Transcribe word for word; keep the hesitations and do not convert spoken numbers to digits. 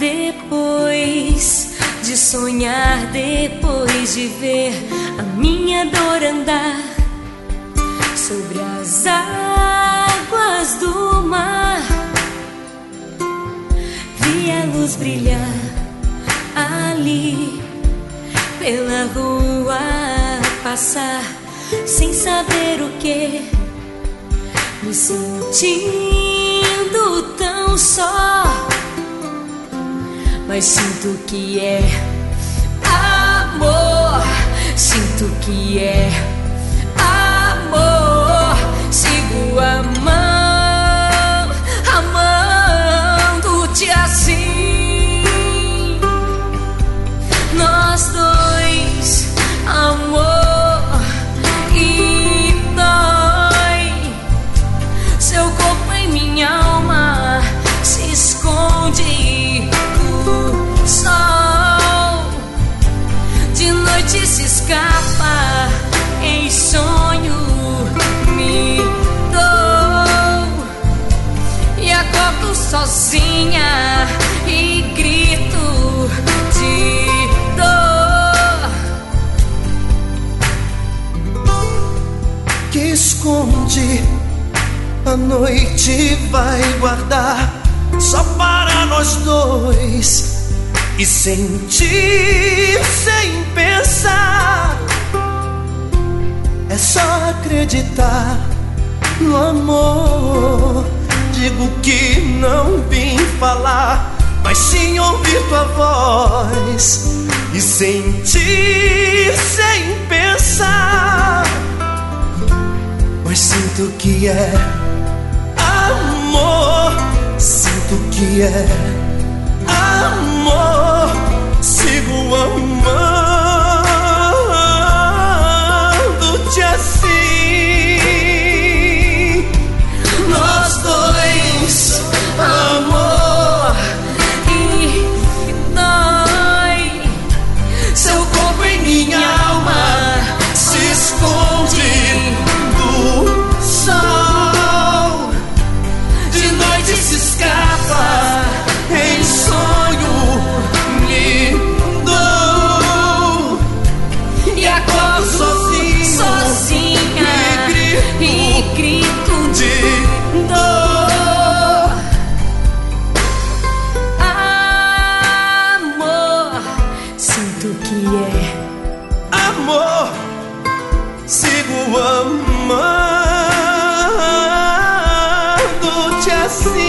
depois de sonhar, depois de ver a minha dor andar sobre as águas do mar. Vi a luz brilhar ali pela rua, passar sem saber o que, me sentindo tão só. Mas sinto que é amor, sinto que é amor. Sigo amando, amando-te assim. Nós dois, amor, e dói. Seu corpo em minha alma se esconde. Se escapa em sonho, me dou e acordo sozinha e grito de dor. Que esconde a noite vai guardar só para nós dois. E sentir sem pensar, é só acreditar no amor. Digo que não vim falar, mas sim ouvir tua voz. E sentir sem pensar, mas sinto que é amor. Sinto que é amor, sigo amando-te assim. Nós dois, amor, e dói. seu corpo em minha alma se esconde do sol. De noite se escapa em sonho, me dou e acordo sozinho, sozinha e grito, e grito de dor. Amor, sinto que é amor, sigo amando-te assim.